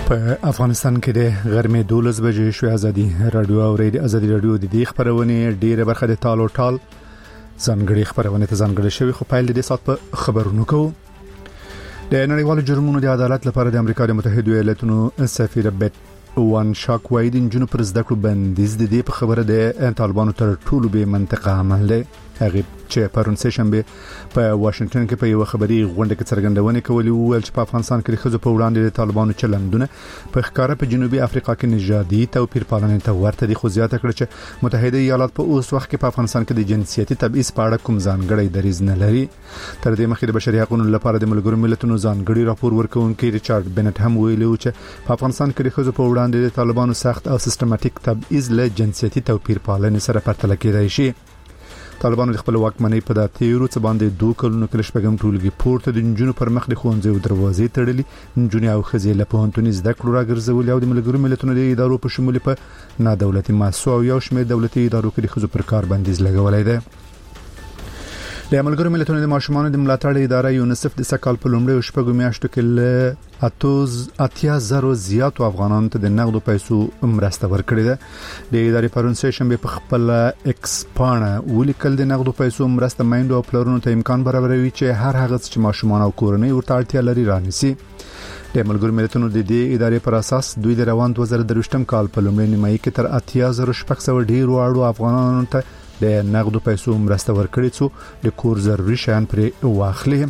په افغانستان کې د غرمې 12 بجې شو ازادي رادیو او ازادي رادیو د دې خبرونه ډیره برخه د ټال او ټال ځانګړي خبرونه ته ځانګړي شوی خو پایل د سات په خبرونو کو د نړیوالو جرمونو د عدالت لپاره د امریکا د متحده ایالاتونو سفیر بیت وان شاک وایي د جنوب پر زده کړو بندیز د دې په خبره د طالبانو تر ټولو به منطقه عمل دی هغه چې پرون سه شنبه په واشنگټن کې په یو خبري غونډه کې څرګندونه کوي ویل چې په افغانستان کې د خزو په وړاندې د طالبانو چلندونه په ښکارا په جنوبي افریقا کې نژادي توپیر پالنې ته ورته دي خو زیاته کړ چې متحده ایالات په اوس وخت کې په افغانستان کې د جنسيتي تبعیض په اړه کوم ځانګړی دریځ نه لري تر دې مخکې د بشري حقوقو لپاره د ملګرو ملتونو ځانګړي راپور ورکونکي ریچارډ بنټ هم ویلي چې په افغانستان کې د خزو په وړاندې د طالبانو سخت او سیستماتیک تبعیض له جنسيتي توپیر پالنې سره پرتله کېدای شي طالبانو د خپل واکمنۍ په داتیرو څه باندې 2 کلونو کې شپږم ټولګي پورته د جنونو پر مخ د خوندې او دروازې تړلې جنونو او خزې له پوهنتوني زده کړو راګرځول او د ملګرو ملتونو د ادارو په شمول په نه دولتي مؤسسو او یو شمېر دولتي ادارو کې د خزو پر کار بندیز لګولای دی د ملګرو ملتونو د ماشومانو د ملاتړ اداره یونیسف د سکهال په لومړي شپږو میاشتو کې له 80,000 زیاتو افغانانو ته د نقدو پیسو مرسته ورکړې ده د ادارې پرون سه شنبه په خپل ایکس پاڼه ولیکل د نقدو پیسو مرسته مایندو او پلرونو ته امکان برابروي چې هر هغه چې ماشومان او کورنۍ ورته اړتیا لري رانیسي د ملګرو ملتونو د دې ادارې پر اساس دوی د روان 2023 کال په لومړي نیمایي کې تر 80,600 ډیرو اړو افغانانو ته د نقدو پیسو مرسته ورکړي څو د کور ضروري شیان پر واخلي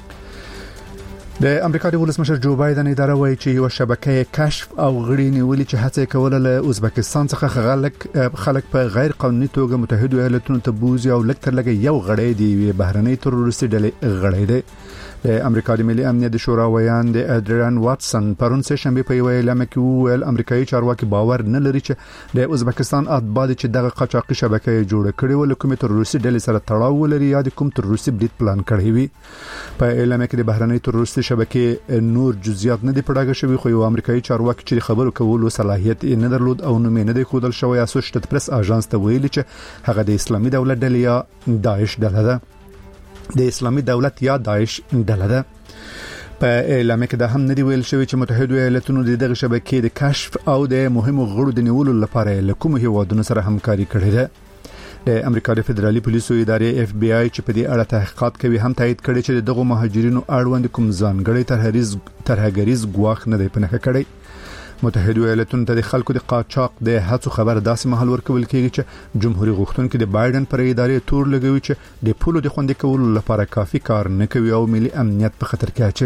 د امریکا د ولسمشر جو بایدن اداره وایي چې یو شبکې کشف او غړي نیولې چې هڅه کوله له ازبکستان څخه خلک په غیر قانوني توګه متحده ایالاتونو ته بوزي او لکه تر لګي یو غړی دی بهرنۍ تروریستي ډلې غړی دی د امریکا د ملي امنیت شورا ویان د اډریان واتسن پرون سه شنبه په یو اعلان کې ویل امریکایي چارواکي باور نه لري چې د ازبکستان اتباع چې دغه قاچاقي شبکې جوړه کړې و لکه تروریستي ډلې سره تړاو لري یا د کوم تروریستي برید پلان کړی وي په اعلان کې د بهرنۍ تروریستي شبکې نور جزئیات نه دی پړاګه شوی خو یو امریکایي چارواکي چې خبرو کولو صلاحیت نه درلود او نوم نه دی خودل شوی اسوسییټډ پریس اژانس ته ویلي چې هغه د اسلامي دولت ډلې یا داعش ډله ده د اسلامي دولت یا داعش ډله ده په اعلان کې دا هم ندی ویل شوی چې متحده ایالاتونو دغه شبکې د کشف او د مهمو غړو د نیولو لپاره له کوم هیوادونو سره همکاري کړې ده د امریکا د فدرالي پولیسو ادارې اف بی آی چې په دې اړه تحقیقات کوي هم تایید کړي چې دغه مهاجرینو اړوند کوم ځانګړي ترهګریز ګواښ نه دی پنهخه کړی متحده ایالاتونو ته د خلکو د قاچاق د هڅو خبر داسې محل ورکول کېږي چې جمهوریت غوښتونکو د بایدن پر ادارې تور لګوي چې د پولو د خوندې کولو لپاره کافي کار نه کوي او ملي امنیت په خطر کې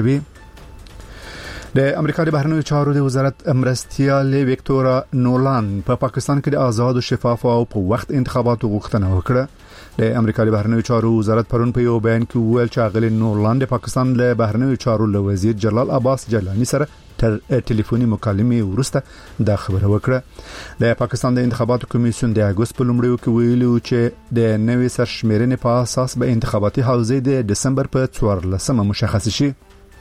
اچوي د امریکا د بهرنیو چارو د وزارت مرستیال وکټورا نولان په پاکستان کې د آزاد او شفاف او په وخت انتخاباتو غوښتنه وکړه د امریکا د بهرنیو چارو وزارت پرون په یو بیان کې ویل چې اغلی نولان د پاکستان له بهرنیو چارو له وزیر جلال عباس جلانی سره تر ټلیفوني مکالمې وروسته دا خبره وکړه د پاکستان د انتخاباتو کمیسیون د اگست په لومړیو کې ویلي چې د نوې سرشمیرنې په اساس به انتخاباتي حوزه د دسمبر په 14 مشخص شي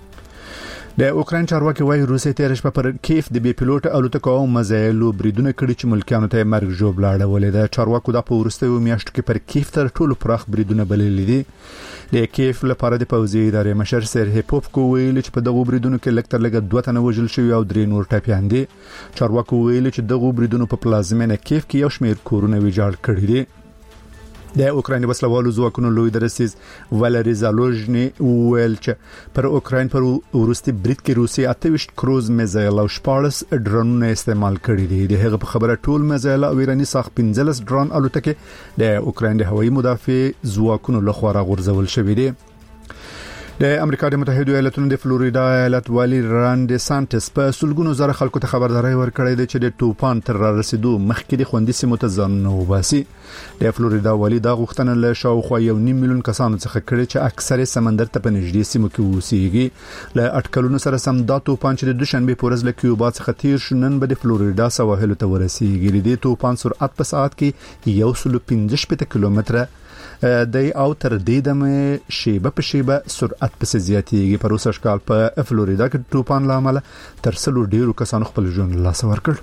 د اوکرين چارواکي وايي روسي تیر شپه پر کیف د بي پيلوټ الوتکو او مزایلو بریدونه کړي چې ملکانو ته مرګ جوړ لاړولې ده چارواکو د پورستو میاشتو کې پر کیف تر ټولو پراخ بریدونه بللې دي د کیف لپاره د پوځي ادارې مشر سر هپوفکو ویل چې په دغه بریدونو کې لکتر لګ 2 تنه وژل شوی او 3 نور ټاپیان دي چارواکو ویل چې دغه بریدونو په پلازمینه کیف کې یو شمېر کورونه ویجاړ کړي دي د اوکراین وسلوالو ځواکونو لوی درسیز والری زالوژنی ویل چې پر اوکراین پر ورستي برید کې روسي 28 کروز میزایل او 14 ډرونونه استعمال کړي دي د هغه په خبره ټول میزایل او ایرانی ساخ 15 ډرون الوتکې د اوکراین د هوایي مدافع ځواکونو لخوا راغورځول شوې دي د امریکا د متحده ایالاتونو د فلوریدا ایالت والی ران ډي سانټس په سلګونو زره خلکو ته خبرداري ورکړې ده چې د طوفان تر رسیدو مخکې د خوندې سیمو ته ځان وباسي د فلوریدا والی دا غوښتنه له شاوخوا 1.5 میلیون کسانو څخه کړې چې اکثره سمندر ته په نږدې سیمو کې اوسېږي له اټکلونو سره سم دا طوفان چې د دوشنبه پورز له کیوبا څخه تیر شو نن به د فلوریدا سواحل ته ورسیږي د طوفان سرعت په ساعت کې 115 کیلومتره د او تر دې دمه شیبه په شیبه سرعت په زیاتېږي پر اوسه ښکال په فلوریدا کې طوفان لامل تر څلور ډیرو کسانو خپل ژوند لاس ورکړ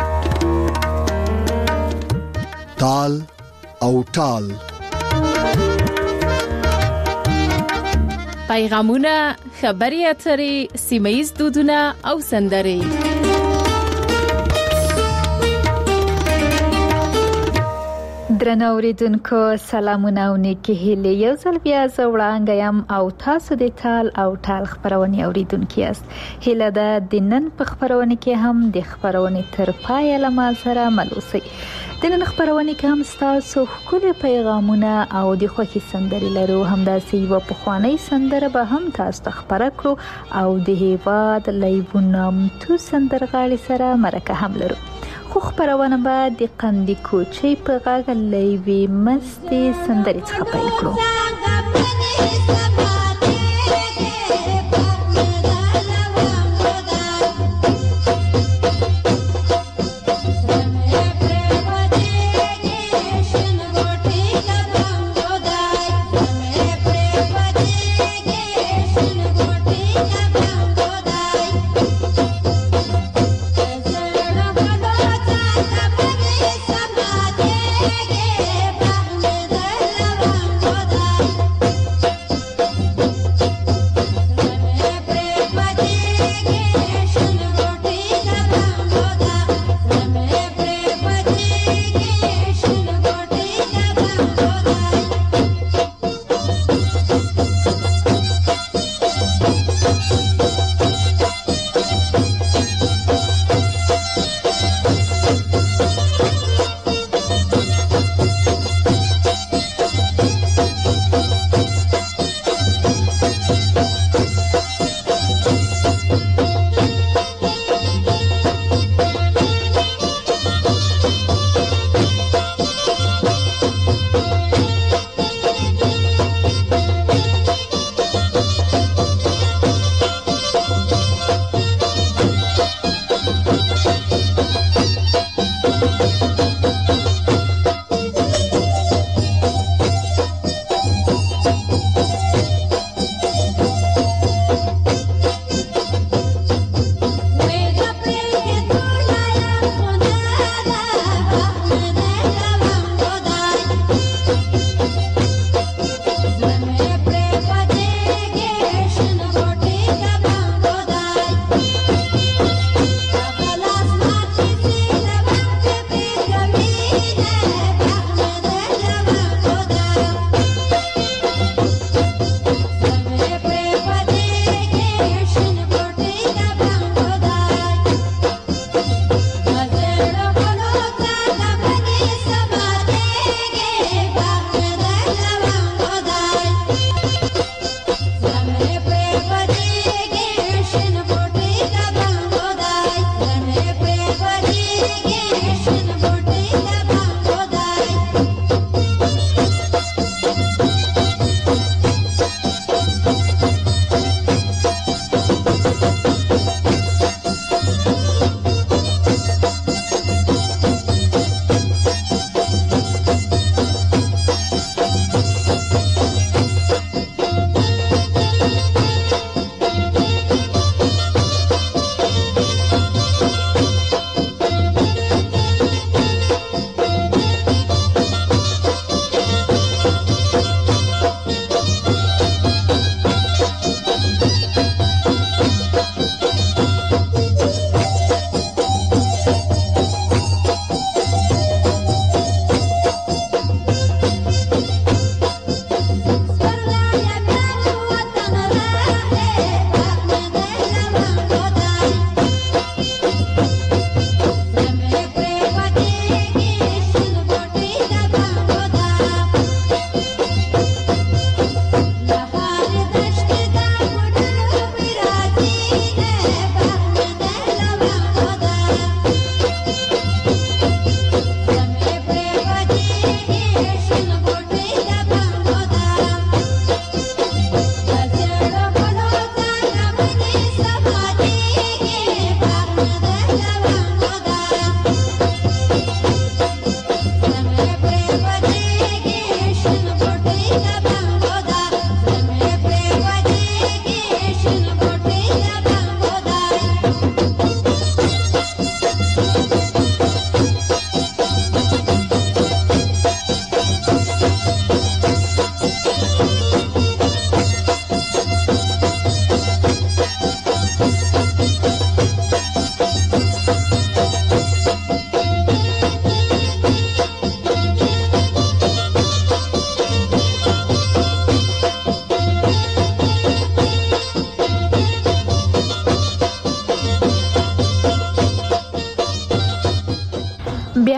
تال او ټال پیغامونه، خبري اترې، سیمه‌ییز دودونه او سندرې. درنو اوریدونکو سلامونه او نیکی هیلې، یو ځل بیا زه وړاندې یم او تاسو د تال او ټال خبرونه اوریدونکو یاست. هیله ده د نن په خبرونه کې هم د خبرونه تر پایه له ما سره مل اوسئ. د نن خبرونه کې هم تاسو ښکلي پیغامونه او د خوښي سندرې لرو. همداسې یو پخوانی سندره به هم تاسو ته خبره کړو او د هیواد لیبونامتو سندرغاړي سره مرکه هم لرو. خو خبرونه به د قندي کوچي په غږ لیوي مستي سندرې څخه پیل کړو.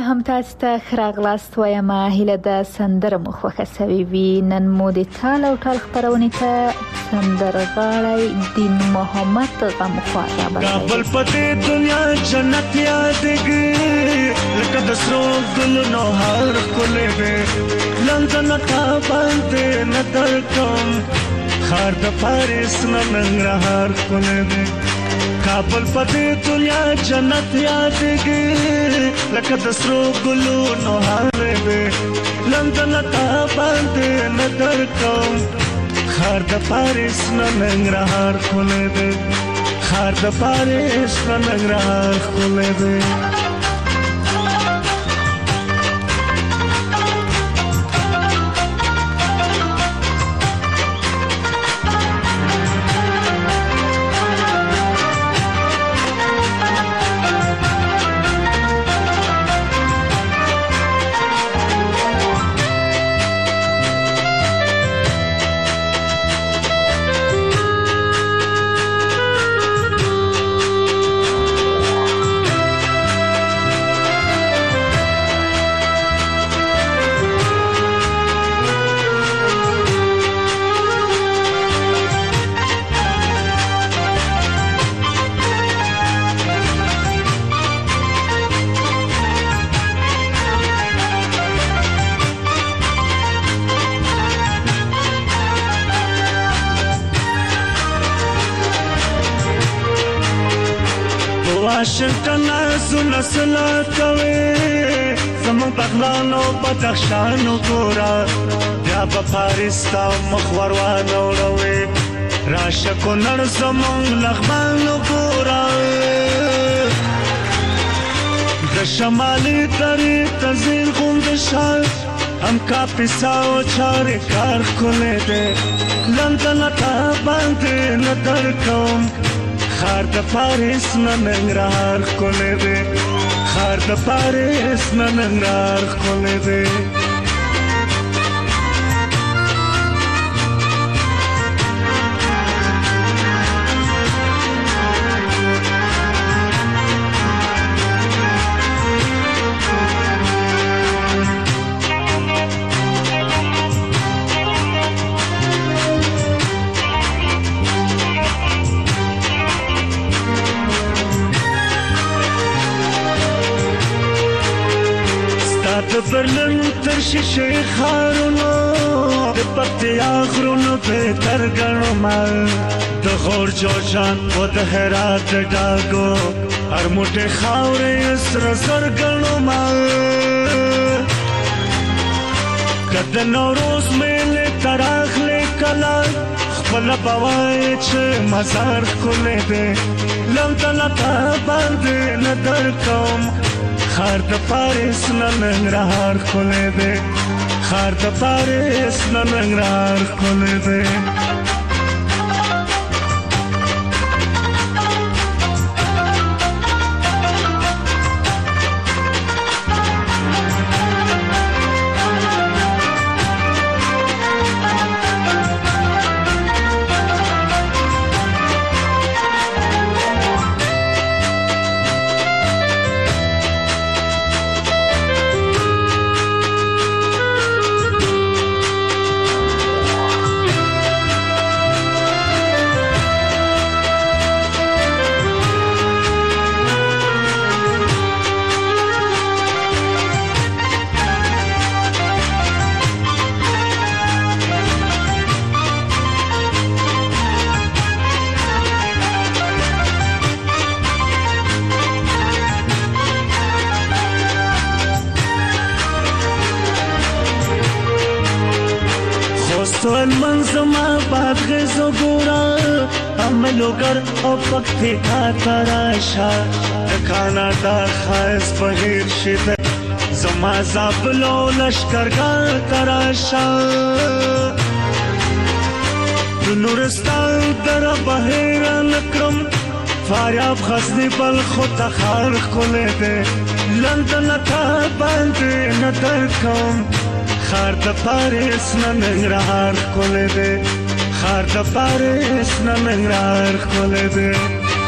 هم تاسو ته خراغلاست وایم هیله د سندره مخوخه سوي وی نن مو د تال او ټال خبرونه ته سندرغاړی دین محمد غمخوار کابل پته دنیا جنت یادګي لکه د سرو ګل نو هر کولې به لندن تا باندې نظر کوم خار د پاریس ننګرهار کولې به کابل پته دنیا جنت یادګي لکه د سرو ګلو نو هر به لندن تا باندې نظر کوم خار د پاریس ننګرهار کولې به خار د پاریس ننګرهار کولې به واشنگټن زونه سلا کوي زمون بغلانو بدخشانو ګورا بیا په پاریس تا مخور وانه وروي راشه کو نړ زمون لغمانو ګورا د شمالي درې تزین غوند شال هم کا پیساو چار کار کولې ده لندن تا باندې نظر کوم خار د پاریس ننګرهار کولې ده خار د پاریس ننګرهار کولې ده د برلن تر شیشه خارونو د پکتیا غرونو په ترګنو مال د غور جوشان او د هرات ډاګو هر موټه خاورې سر سرګنو مال کله نوروز مېله تراخله کلا خپل بوای چې مزار کولې ده لندن تا باندې نظر کوم خار د پاریس ننګرهار کولې ده خار د پاریس ننګرهار کولې ده سوال منظما باد غزو گورا عملوگر او پکتی تراشا کانادا خائز بغیر شده زما زابلو لشکرگار تراشا نورستان در بحیر نکرم فاریاب غزنی بل خود تخار کله ده لندن تا باندې نظر کوم خار د پاریس ننګرهار کولې ده خار د پاریس ننګرهار کولې ده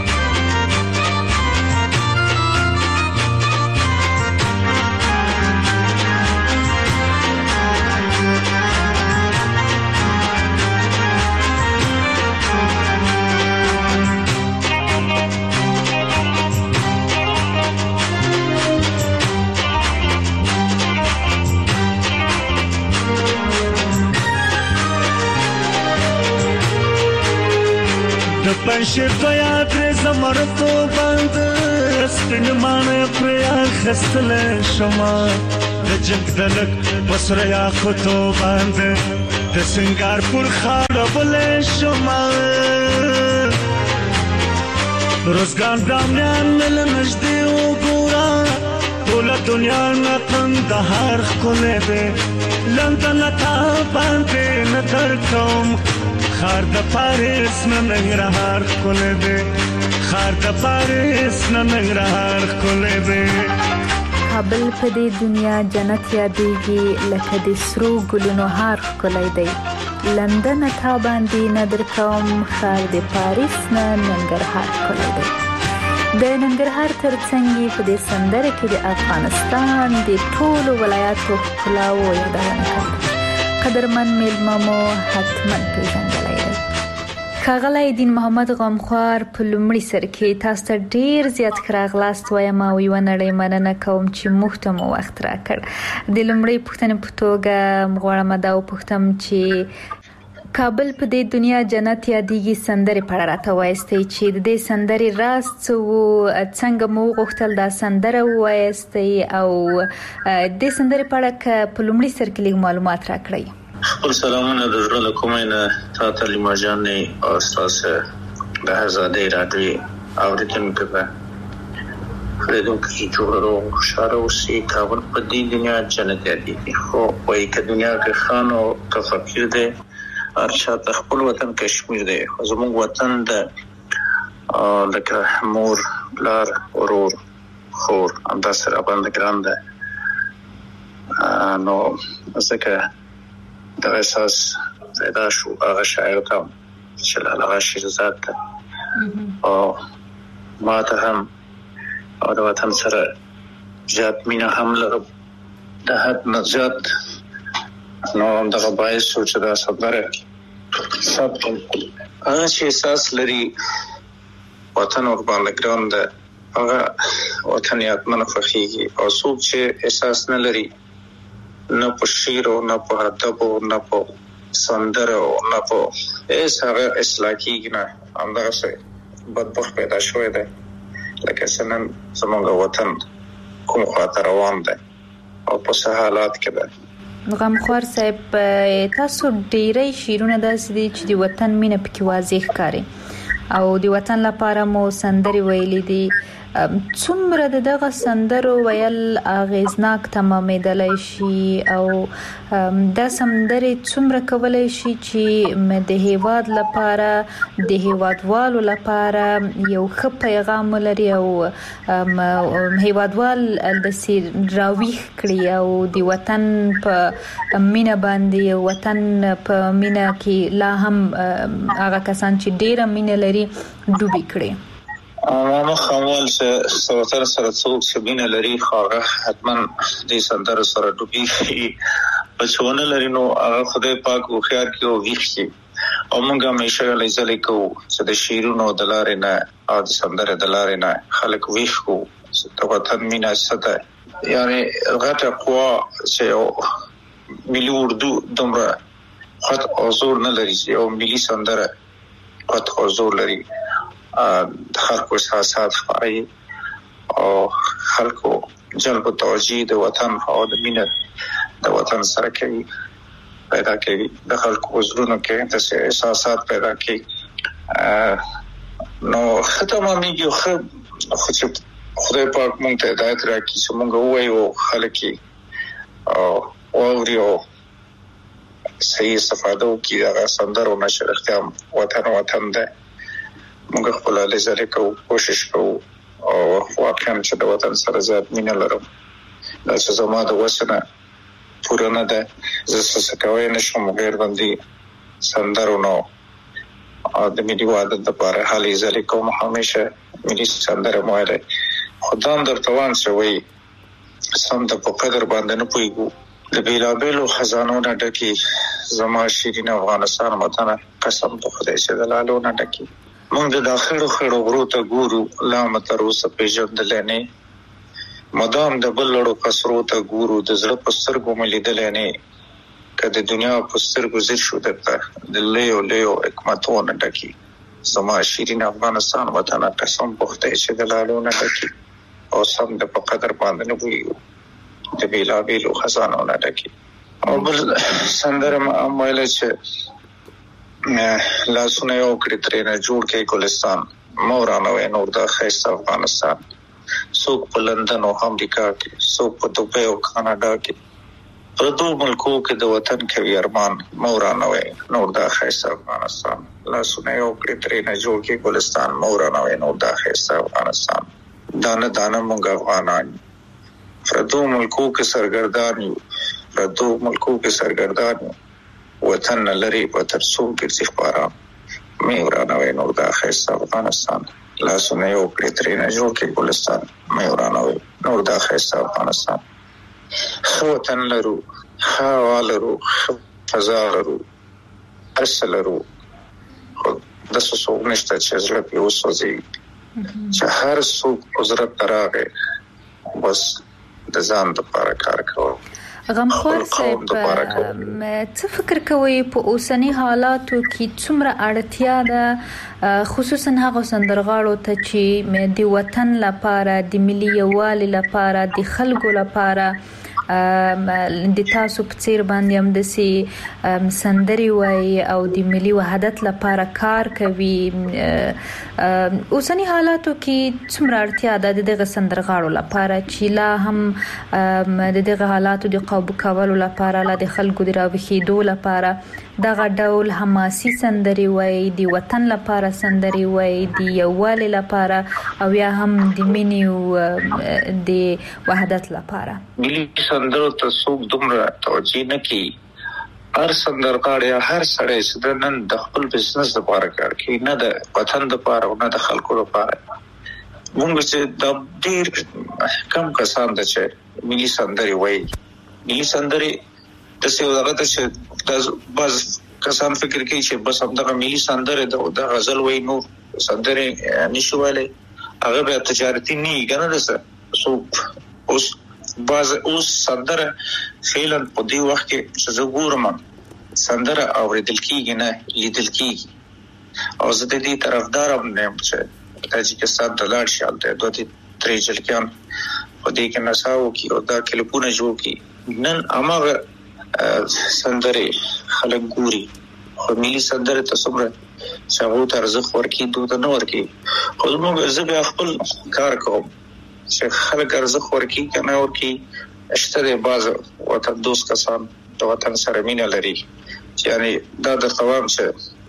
د پنځه دویا درې زمرتو باندې سپین مانه پریا خستل شما د جنگ دلک بسریا خطو باندې د سنگار پر خاړه بل شما روزګان دامیان مل نږدې وګورا ټول دنیا نه کندهار کوله به لندن تا باندې نظر کوم خار د پاریس نه ننګرهار کوله به خار د پاریس نه ننګرهار کوله به کابل په دې دنیا جنت یادېږي لکه د سرو ګلونو هار ښکلی دی لندن تا باندې نظر کوم خار د پاریس نه ننګرهار ښکلی دی د ننګرهار ترڅنګ په دې سندره کې د افغانستان د ټولو ولایاتو ښکلاو یادونه کوي قدرمن میلمه مو حتما پیژندلی دی ښاغلی دین محمد غمخوار په لومړي سر کې تاسو ته ډیر زیات ښه راغلاست وایم او یوه نړۍ مننه کوم چې موږ ته مو وخت راکړ د لومړۍ پوښتنې په توګه غواړم دا وپوښتم چې کابل په دې دنیا جنت یادېږي سندرې په اړه راته وایستئ چې د دې سندرې راز څه و څنګه مو وغوښتل دا سندره ووایستئ او دې سندرې په اړه په لومړي سر کې لږ معلومات راکړئ خپل سلامونه د زړه له کومه نه تاسو ته لیما جانې او تاسو د آزادۍ راډیو اوریدونکو ته خدای جوړو خوشاله اوسئ کابل په دې دنیا جنت یادېږي خو وایي که دنیا کې خان او که فقیر دی ارشا خپل وطن کشمیر دی زموږ وطن د لکه مور لار ورور خور همدا سره باندې ګران ده نو ځکه د احساس پیدا شو هغه شاعر ته چې هغه شیرزاد ته او ما ته هم او د وطن سره زیات مینه هم لرم د حد نه زیات نو همدغه باعث شو چې دا سندره ثبت کړم هغه چې احساس لري وطن ورباندې ګران ده هغه وطن یې حتما خوښیږي او څوک چې احساس نه لري نه په شعر او نه په ادب او نه په سندره او نه په هغه اصلاح کېږي نه همدغه څه بدبخت پیدا شوی دی لکه څنګه زموږ وطن کوم خواته روان دی او په څه حالات کې دی غمخوار صاحب تاسو ډیری شعرونه داسې دي چې د وطن مینه پکې واضح ښکاري او د وطن لپاره مو سندرې ویلې دي څومره دغه سندرو ویل اغیزناک تمامېدلی شي او دا سندرې څومره کولی شي چې د هیواد لپاره د هیوادوالو لپاره یو ښه پیغام ولري او هیوادوال داسې راویښ کړي او د وطن په مینه باندې وطن په مینه کې لا هم هغه کسان چې ډیره مینه لري ډوبې کړي ما خامل چې وطن سره څوک چې مینه لري هغه حتما دې سندره سره ډوبي بچونه لري نو هغه خدای پاک خو خیر کې او ویښي او موږ همیشه لایزلې کو چې د شیرونو د لارې نه او د سندره د لارې نه خلک ویښو چې وطن مینه ستاسو یعنی غټه قوا چې ملي اردو دومره خط حضور نه لري او ملي سندره خط حضور لري د خلکو احساسات خاري او خلکو جلب توجیه د وطن او د مینه د وطن سره کوي پیدا کوي د خلکو زړونو کې د احساسات پیدا کوي نو ختمه میږي خو چې خدای پاک مونږ ته هدایت راکړي چې مونږ وایو خلک او اوريو صحیح استفاده وکړي دا سندرو نشر اختیام وطن ده موږ خپل لزر کوو کوشش کوو او واقعا چې د وطن سره زیات مینه لرم دا چې زما د وسنه پوره نه ده زه څه کوي نشم غیر باندې سندرو نو د ملي وحدت لپاره حالي زری کوم همیشه ملي سندره مواره خدام درتوان شوی سم د په قدر باندې نه پويګو د بیلابلو خزانو نه ډکی زما شیرین افغانستان وطن قسم په خدای چې دلالو نه ډکی موږ د داخلو خړو غرو ته ګورو لا متروس پیژندل نه مدام د بلړو قصرو ته ګورو د زړه په سترګو ملیدل نه کله دنیا په سترګو زیر شو د لیو حکمتونه ډکی سما شیرین افغانستان وطن قسم پخته چې د لالونه ډکی او سم د په قدر باندې نه وي د بیلا بیلو خزانو نه ډکی او بل سندره مایل چې لاسونه یو کړی ترې نه جوړ کې ګلستان مورانه وې نور د خیسته افغانستان څوک په لندن او امریکا کې څوک په دوبۍ او کاناډا کې په دوه ملکو کې د وطن کوي ارمان مورانه وې نور د خیسته افغانستان لاسونه یو کړی ترې نه جوړ کې ګلستان مورانه وې نور د خیسته افغانستان دانه دانه مونږ افغانان په دوه ملکو کې سرګردان یو په دوه ملکو کې سرګردان یو وطن لري په ترڅو کې څخبارا مې ورانه وې نور د خیسته افغانستان لاسونه یو کړی ترې نه جوړ کې ګلستان مې ورانه وې نور د خیسته افغانستان خو وطن لرو هوا لرو فضا لرو اصل لرو د څه نشته چې زړه په وسوځي چې هر څوک حضرت تراغه بس د ځان لپاره کار کوي غمخوار صاحب څه فکر کوي په اوسنی حالاتو کې څومره اړتیا ده خصوصا هغه سندرغاړو ته چې د وطن لپاره د ملي یووالي لپاره د خلکو لپاره د تاسو په څیر باندې هم د سي سندري وای او د ملي وحدت لپاره کار کوي اوسنی حالاتو کې څومره اړتیا ده د دغه سندرغاړو لپاره چې لا هم د دغه حالاتو د قابو کولو لپاره لا د خلکو د راوخېدو لپاره دغه ډول حماسي سندري وای د وطن لپاره سندري وای د یووالي لپاره او یا هم د مینې او د وحدت لپاره ملي سندرو ته څوک دومره توجه نه کوي هر سندرغاړی هر سړی چې نن د خپل بزنس لپاره کار کوي نه د وطن لپاره او نه د خلکو لپاره موږ چې د ډیر کم کسان د چې ملي سندري وای ملي سندري د څه وخت چې د بس کسان فکر کوي چې بس همدغه ملي سندره د غزل وای نو سندره نشوالي هغه به تجارتي نه کنه ده سو اوس سندره فعلا په دې وخت کې چې زګورم سندره اوریدل کیږي نه لیدل کیږي او زه د دې طرفدارم نه چې تاجکستان د لاړ شال ته دوه درې جلکان په دې کې نساو کې او دا کلیپونه جوړ کی نن امغه سندره خلک ګوري خو ملي سندره ته څومره څنګه ترځخ ورکی دوه نه ورکی خو موږ زه به خپل کار کوم چې خلک ارزخ ورکی کنه ورکی اشتره باز وطن دوست کسان د وطن سره مینه لري یعنی دا د قوام چې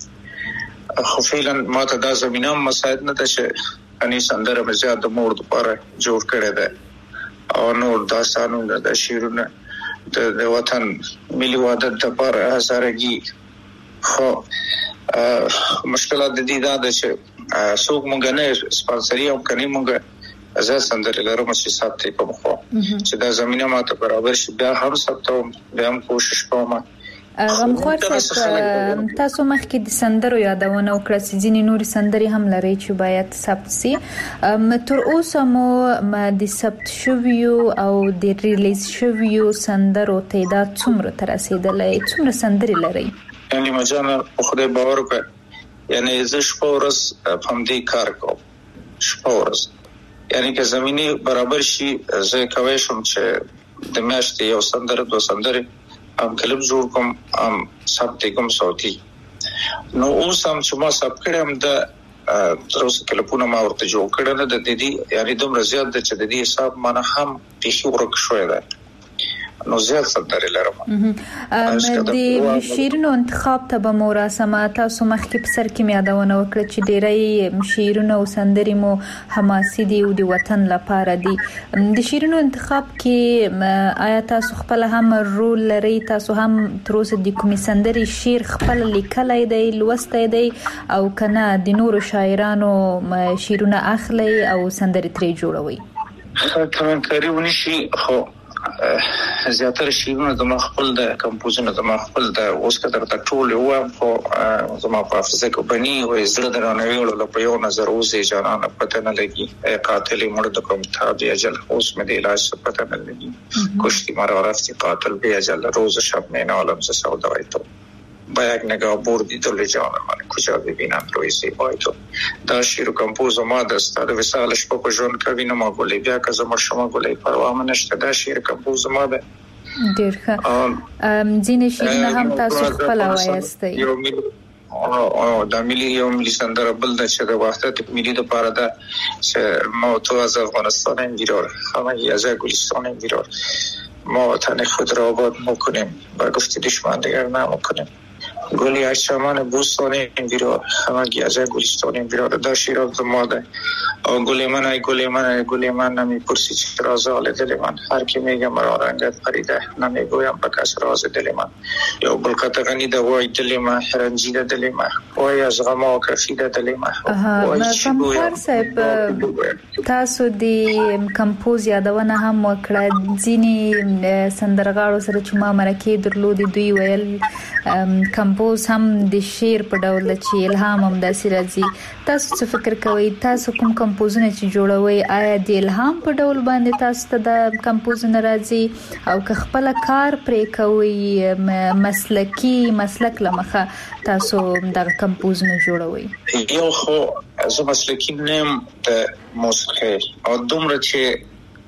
خو فعلا ماته دا زمينه مساعد نه ده چې اني سندره مزياد د مور لپاره جوړ کړی ده او نور داستانونه د شیرونه د وطن ملي وحدت لپاره هزارګي خو مشکلات د دې دا چې څوک مونږ نه سپانسري او کني مونږ ازا سندره لرم چې ساتي کوم خو چې دا زمينه ماته برابر شي بیا هم ساتم بیا هم کوشش کوم غمخوار صاحب تاسو مخکې د سندرو یادونه وکړه چې ځینې نور سندري هم لري چې باید ثبت شي تر اوسه مو د ثبت شویو او د ریلیز شویو سندرو تعداد څومره تر رسیدلې څومره سندري لري یعنی مجانه خدای باور وکړه یعنی زه شپورس هم دې کار کوم شپورس یعنی که زميني برابر شي زه کوي شم چې د میاشتې یو سندره دو سندره ام کلب جوړ کوم ام ثبت کوم صوتي نو اوس هم چې ما ثبت کړم د تر اوسه کلپونه ما ورته جوړ کړل د دې یعنی دومره زیات د چې د دې حساب مانه هم پیښو ورک شوې ده نو زیات سندري لرم د شیرونو انتخاب ته به مراسمه تاسو مخکې په سر کې یادونه وکړه چې ډېری شیرونو او سندري مو حماسي دي او د وطن لپاره دي د شیرونو انتخاب کې آیا تاسو خپل هم رول لري تاسو هم تر اوسه د کومې سندري شعر خپل لیکلای دی لوستای دی او کنه د نورو شاعرانو شیرونه اخلي او سندري ترې جوړوي خاطر کاریونی شي خو زیاتره شیرونه د مخفل د کمپوزونه د مخفل د اوس کتر ته ټول یو خو زما په حافظه کې بني او زړه درنوي او په یو نظر اوسې جانانه پته نه لګي قاتل مړ د کوم تاب اجل اوس مې د علاج پته نه لګي کشتي مر ورافتی قاتل به اجل روز شب نه عالم ز سودا وایته با یک نگاه بردی دل جان من کجا ببینم روی زیبای تو. دا شیر و کمپوز ما دست دا وسالش با کجون کبین ما گلی بیا که زمار شما گلی پروا منشته. دا شیر کمپوز ما ده ډیر ښه. ځینې شعرونه هم تاسو خپل وایستی؟ دا ملي سندره بل ده چې د وحدت ملی د پاره ده چې ما تو از افغانستان انگیرار همه از گلستان انگیرار ما وطن خود را آباد میکنیم و گفت دشمن دیگر نمیکنیم. گلی از چمن بوستان انگیرار همه از گلستان انگیرار. دا شیر از ماده گل من ای گل من ای گل من نمیپرسی چه راز حال دل من. هر کی میگه مرا رنگت پریده نمیگویم به کس راز دل من. یا بلکت غنی ده وای دل من رنجیده دل من وای از غم و کفیده دل من. کمپار صاحب تاسو دی کمپوز یادونه هم وکړه. ځینې سندرغاړو سره چې ما مرکه درلودې دوی ویل کمپوز هم د شعر په ډول چې الهام هم داسې راځي. تاسو څه فکر کوئ؟ تاسو کوم کمپوزونه چې جوړوي آیا د الهام په ډول باندې تاسو ته د کمپوزونه راځي او که خپل کار پرې کوي مسلک لمخه تاسو د کمپوزونه جوړوي؟ یو خو زه مسلکی نیم د موسیقي او دومره چې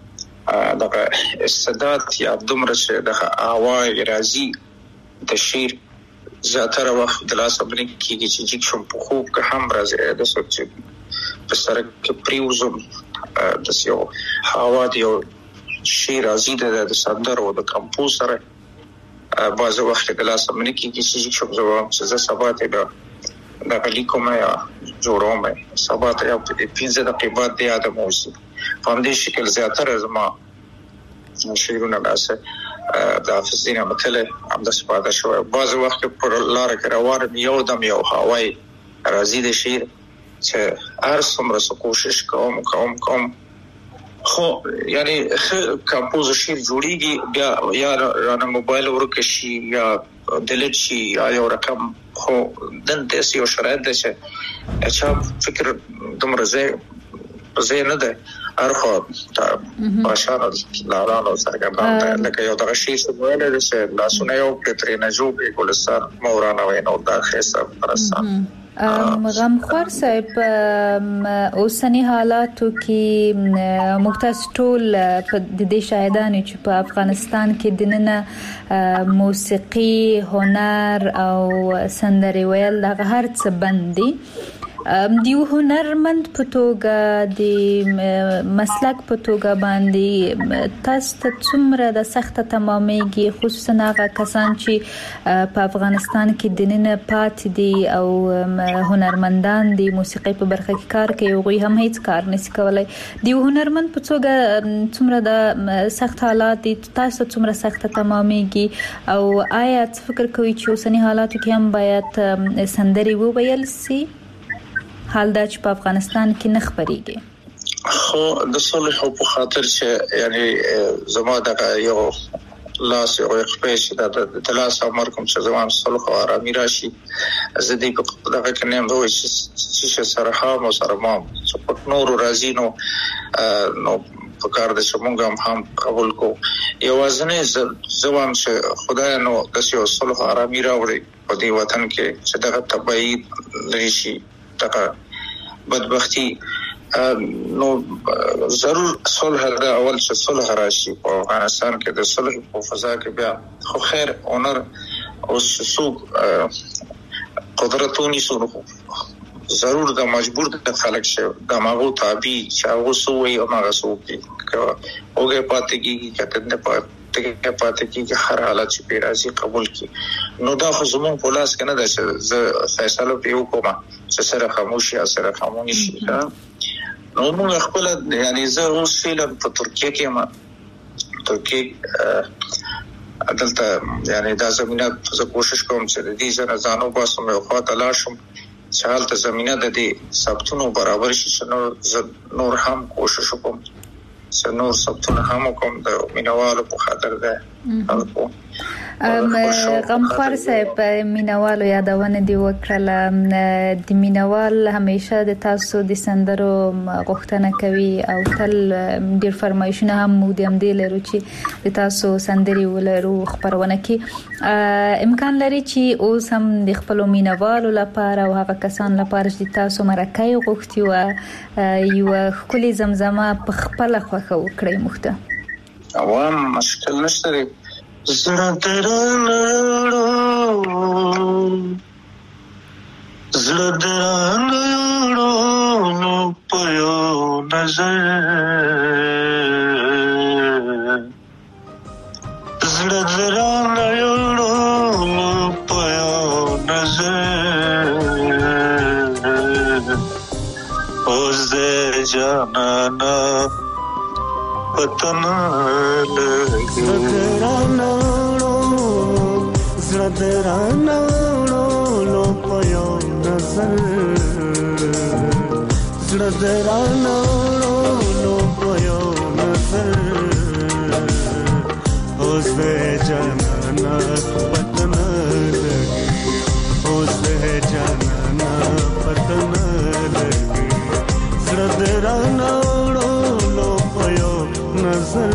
دغه استعداد یا دومره چې دغه اواز راځي د شعر زیاتره وخت د لاس باندې کیږي چې جګ شم په خوب که هم راځي د سوچ په سره کې پریوزم د سیو هوا دی او شعر راځي د سندرو د کمپوز سره بعض وخت د لاس باندې کیږي چې جګ شم زه چې سبا ته د لیکوم یا جوړوم سبا ته په 15 دقیقې بعد د یاد موسی په دې شکل زیاتره زما شعرونه لاسه د حافظینه متله هم د سپاده شو. بعض وخت پر لار کې روان یو دم یو هواي راځي د شعر چې هر څومره کوشش کوم خو یعنی کمپوز شعر جوړیږي بیا یا رانه موبایل ورکه شي یا دلیت شي یا یو رقم خو دنده یو شرایط ده چې اچھا فکر دومره زه نه ده ارخو تا باشان لارانو سرګردان لکه یو دغه شی څه ویل چې لاسونه یو پرتري نه جوړ ګلستان مورانا وینو دا خیسه پرستان. غمخوار صاحب اوسنی حالاتو کې مختص ټول د دې شاهدانو چې په افغانستان کې دننه موسیقي هنر او سندري ویل دغه هر څه بندي. دیو هنرمند په توګه د مسلک په توګه باندې تاسو ته څومره د سخته تمامېږي خصوصا هغه کسان چې په افغانستان کې دننه پاتې دي او هنرمندان د موسیقي په برخه کې کار کوي او هم هیڅ کار نشي کولای. دیو هنرمند په توګه څومره د سخت حالات دي تاسو څومره سخته تمامېږي او آیا فکر کوئ چې اوسنی حالاتو کې هم باید سندري وویل سي حال دا چې په افغانستان کې نه خبريږي؟ خو د صلح په خاطر چې یعنی زما د یو لاس او خپل د لاس امر کوم چې زما صلح او آرامي راشي زه دې په دغه کې نه وای چې سره هم سره ما په نور راځي نو په کار د شمونګم هم قبول کو یوازنه زوام چې خدای نو د صلح او آرامي راوړي په دې وطن کې چې دغه تبعید لري دغه بدبختی نو ضرور صلح دا اول چې صلح راشي په افغانستان کې د صلح په فضا کې بیا خو خیر اونر او سوق قدرتونی سره ضرور دا مجبور د خلک شه د ماغو تابع چاغو سوې او ماغو سوې اوګه پاتې کیږي کته نه پاتې کیږي هر حالت چې پیرازي قبول کی نو دا خو زمون په لاس کې نه ده چې فیصله پیو کومه چې سره خاموشي سره خاموشي نو موږ خپل یعنی زه اوس فعلا په ترکیه کې ما ترکیه عدالت یعنی دا زمينه زه کوشش کوم چې د دې ځنه ځانو باسم او خاطر لاشم چې حالت زمينه د دې ثبتونو برابر شي چې نور هم کوشش وکم نور ثبتونه هم کوم د مینوالو په خاطر ده غمخوار صاحب مینوال یادونه دی وکړه د مینوال همیشه د تاسو د سندرو غوښتنه کوي او تل ډیر فرمایشونه هم مودم دی لرو چې د تاسو سندري ولرو خبرونه کې امکان لري چې اوس هم د خپل مینوال لپاره او هغه کسان لپاره چې تاسو مرکه غوښتي او یو خولي زمزمه په خپل خوخه وکړي مخته عوام مشکل نشته زړه درانه په یو نظر زړه درانه په یو نظر اوس د جانانا پتن لګي زړه لو پيو نظر زړه لو پيو نظر اوس جانانا پتن لګي اوس جانانا پتن لګي زړه لو پيو نظر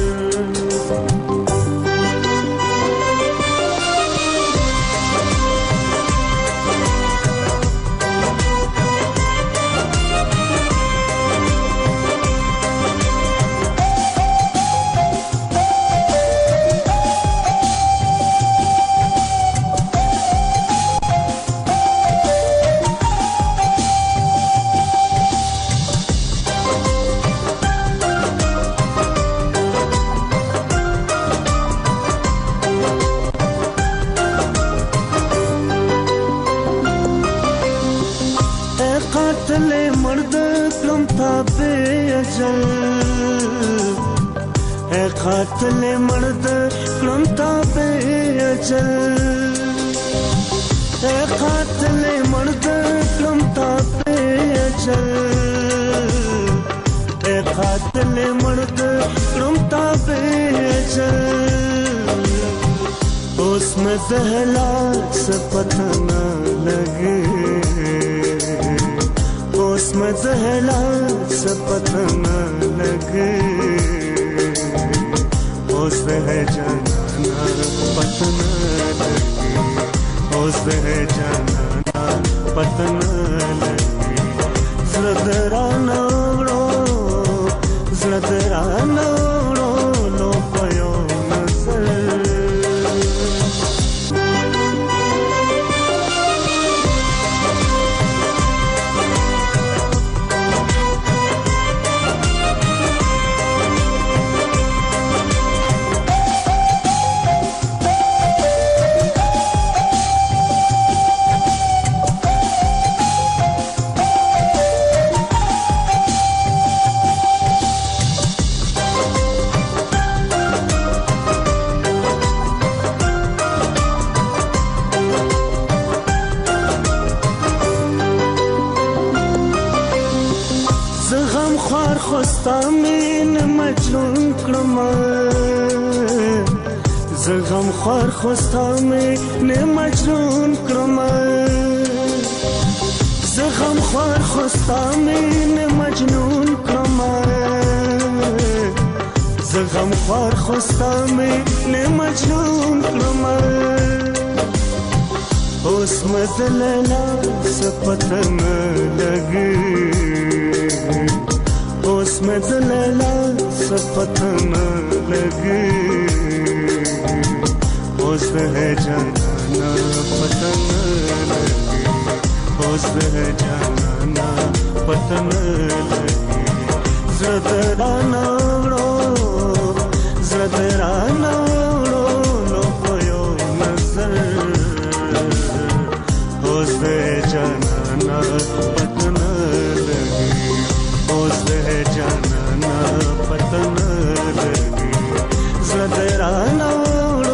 قاتل مرد کلم تابع اجل قاتل مرد کلم تابع اجل قاتل مرد کلم تابع اجل اس میں دہلا سے پتہ نہ لگے اس میں دہلا سے پتہ نہ لگے اوس ہے جانا پتن لگی اوس ہے جانا پتن لگی زړه لو پيو نظر خوستامین مجنون کړم زغم خور خوستامین مجنون کړم زغم خور خوستامین مجنون کړم زغم خور خوستامین مجنون کړم اوس مدللا سپتن لګي اوس میں دلیلا سپتن لگی اوس ہے جانا پتن لگی اوس ہے جانا پتن لگی زړه لو پيو نظر اوس ہے جانا پتن لگی اوس ہے جانا پتن لگی زړه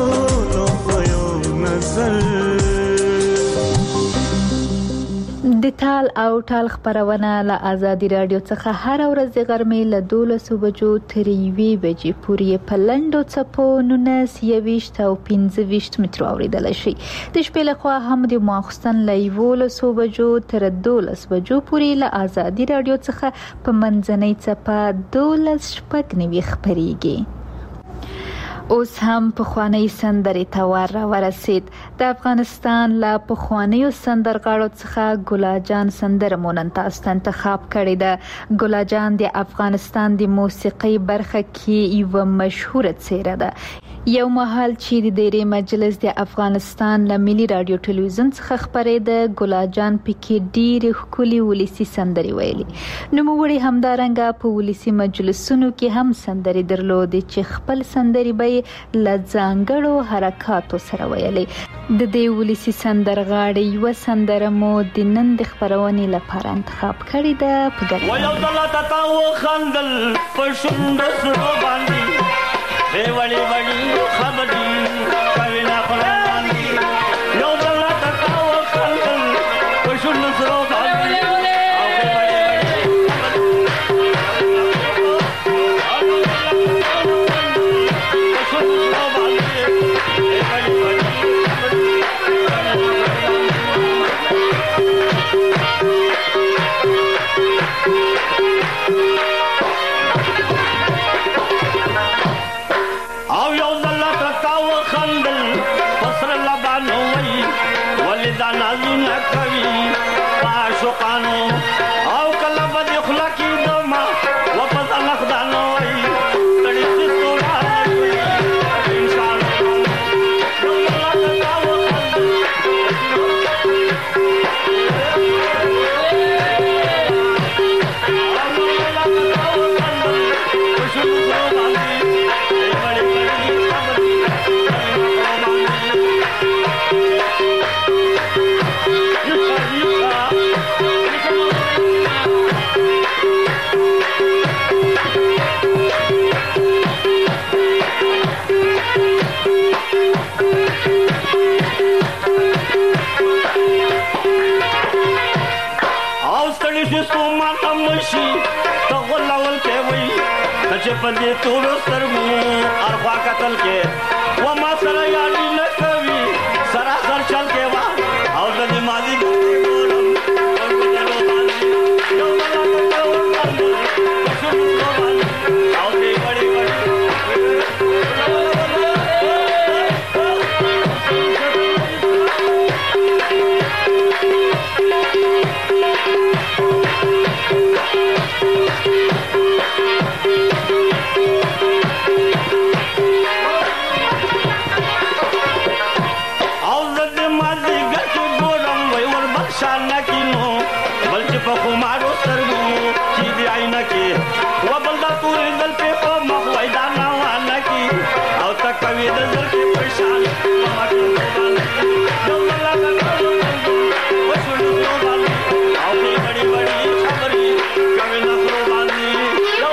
لو پيو نظر د تال او ټال خبرونه له آزادي رادیو څخه هر ورځ د غرمې له 12 بجو تر 1 بجې پورې په لنډو څپو 19 او 15 مترو اوریدل شي. د شپې لخوا هم د ماخستن له 11 بجو تر 12 بجو پورې له آزادي رادیو څخه په منځنۍ څپه 12 شپږ نوي خبريږي. اوس هم په خواني سندري تور ورسید. د افغانستان لا په خواني سندرغاړو څخه ګلاجان سندره مونږ تاسو انتخاب کړی ده. ګلاجان د افغانستان د موسیقي برخه کې یو مشهور څیره ده. یو مهال چې د دېرې مجلس د افغانستان له ملي رادیو ټلویزیون څخه خبرېده، ګلاجان پکې ډېرې ښکلي ولسي سندري ویلي. نوموړي همدارنګه په ولسي مجلسونو کې هم سندري درلودې چې خپل سندري به له ځانګړو حرکاتو سره ویلي. د دې ولسي سندرغاړي یو سندره مو د نن د خبرونې لپاره انتخاب کړې ده. په ګډه وایو دلته تاو خندل په شونډو سره باندې हे वड़ी वड़ी खबरी कविना फलानी यो दला तकाओ खंडल कुशुन सरो बांधी आओ कुशुन सरो बांधी हे वड़ी वड़ी आओ यो दल्ला तकाओ खंडल पसर लबानो वही वलिदा नाजू न कवी पाशुकानो आओ कलब दिखला की दमा वापस नखदानो वही तड़ी से तोड़ा इंशाल्लाह यो दल्ला तकाओ पदे तोरो सरमू अरवा कतल के वो मासरा यानी न कवि सरासर चल के वा और नदी मादी गोरम और गुजरो बांधी यो बला तो अंदर कुछ तो बांधी और दे बड़ी पखुमारो सरमू की आई न के वो बंदा पूरे दल पे ओ मखवाइदा ना वाना की और तक कवि दल के परेशान मामा के जो बल्ला का वो सुनो वाली और बड़ी बड़ी खबरी कवि ना करो वाली जो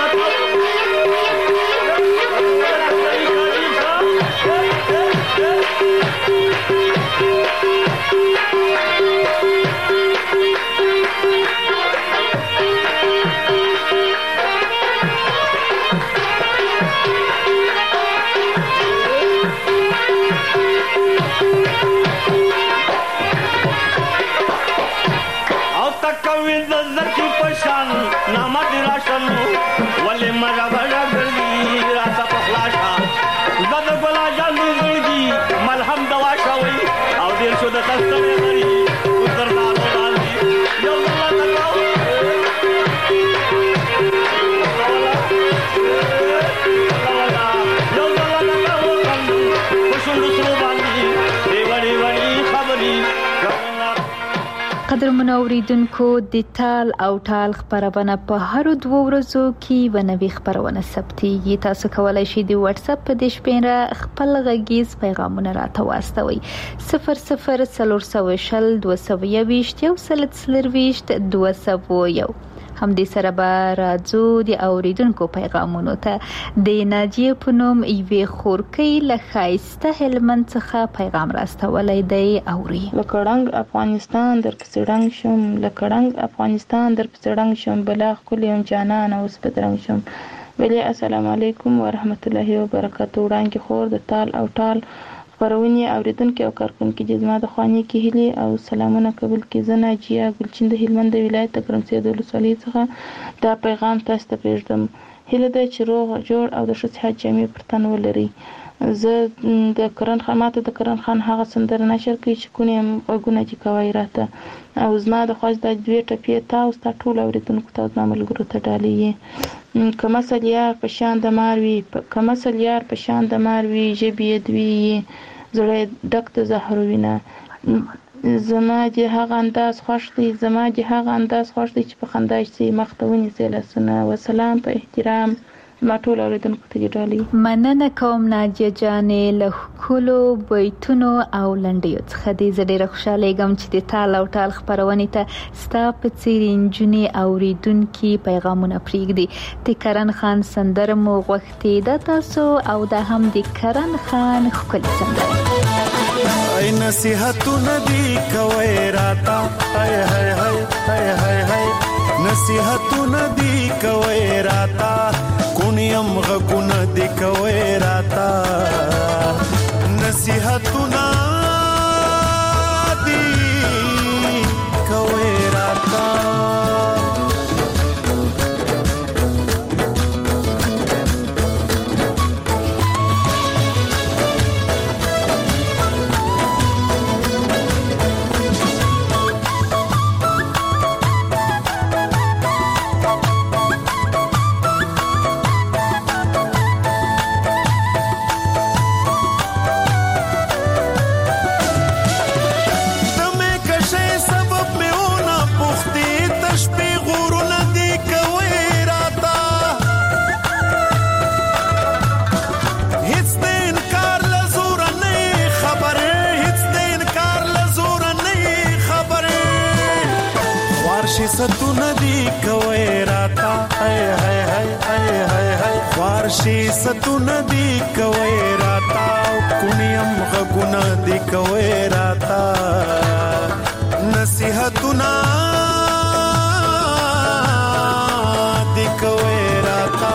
قدرمنو اوریدونکو د تال او ټال خبرونه په هر 2 ورځو کې ونوي خبرونه ثبتيږي. تاسو کولای شئ د واتس اپ په د شپېره خپل غږیز پیغامونه راته واستوي 00 420 221 201 هم دې سره به راځو د اوریدونکو پیغامونو ته. د ناجیه پونم ایوي خورکی له خایسته هلمند څخه پیغام راستولای دی اوري. لکړنګ افغانستان در پسړنګ شم، لکړنګ افغانستان در پسړنګ شم، بلا خپل یم جانان اوس بدرنګ شم. ویلي السلام علیکم ورحمت الله وبرکاته. وړاندې خور د تال او ټال خبرونې اوریدونکو او کارکونکو د زما د خواني کې هلي او سلامونه قبول کې. زه ناجیه ګلچین د هلمند ولایت د ګرمسید ولسوالۍ څخه دا پیغام تاسو ته پرېږدم. هیله ده چې روغ جوړ او د ښه صحت جامې پر تن ولري. زه د کرن خان ماته د کرن خان هغه سندره نشر کوي چې کونیم غوږونه دي کوي راته او زما د خواست د دوی ټپې تاسو ته ټول اوریدونکو ته د ملګرو ته ډالې کما سلیار په شان د ماروي کما سلیار په شان د ماروي جبې دوی زړه ډک د زهر وینه زما د هغه انداز خوښ دی زما د هغه انداز خوښ دی چې په خندا شي مختونی سلسله وسلام په احترام ما ټول اوریدونکو ته ډالې. مننه کوم ناجیه جانې له کولو بیتونو او لنډیو څخه دې زه ډېره خوشاله یم چې د تال او ټال خبرونې ته ستا په څېر نجونې اوریدونکي پیغامونه پرېږدي. د کرن خان سندره مو غوښتې ده تاسو او دا هم د کرن خان ښکلې سندره. ای نصیحتونه دي کوي راته هاي هاي هاي هاي هاي هاي نصیحتونه دي کوي راته کونیم غږونه دي کوي راته نصیحتونه دي کوي راته ستونه دی کوي راتا هاي هاي هاي هاي هاي هاي فارشي ستونه دی کوي راتا کونیم غږونه دی کوي راتا نصیحتونه دی کوي راتا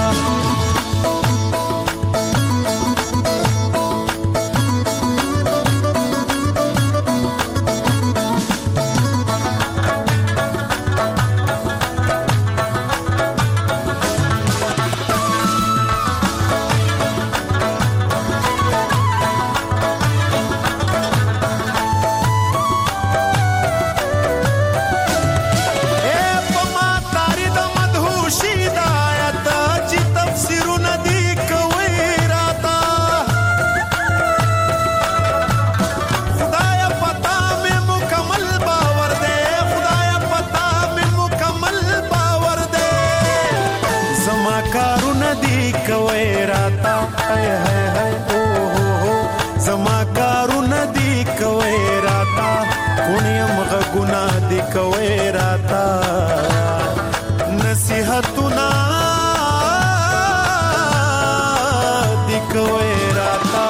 کوي راتا نصیحتونه دی کوي راتا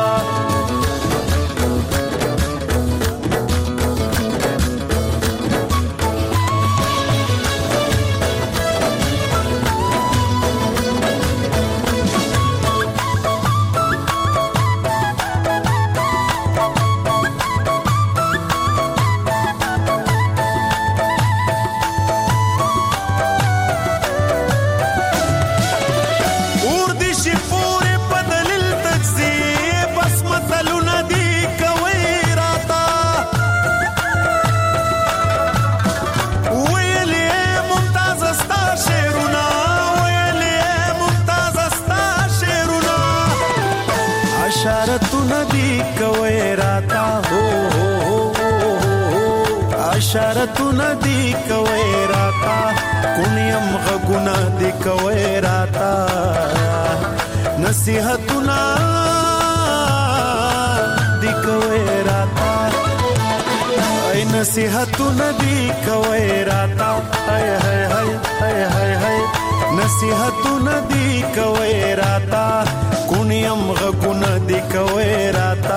اشارتونه دی کوي راتا کونیم غږونه دی کوي راتا نصیحتونه دی کوي راتا ای نصیحتونه دی کوي راتا هاي هاي هاي نصیحتونه دی کوي راتا کونیم غونه دی کوي راتا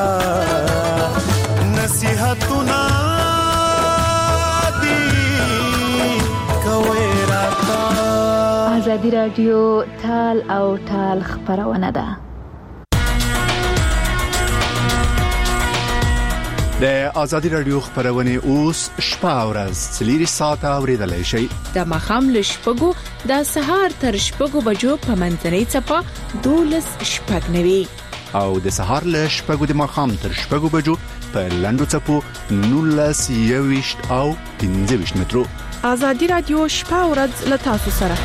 نصیحتونه دی کوي راتا. آزادی رادیو تال او تال خبرونه ده. د آزادی رادیو خبرونه اوس شپه او ورځ 3 ساعته اوریدلای شئ. د مخام لشپګو د سهار تر شپګو بجو په منځنۍ چپه 12 شپږ نوي او د سهار لشپګو د مخام تر شپګو بجو په لندو چپو 19 او 15 مترو. آزادی رادیو شپه او ورځ له تاسو سره.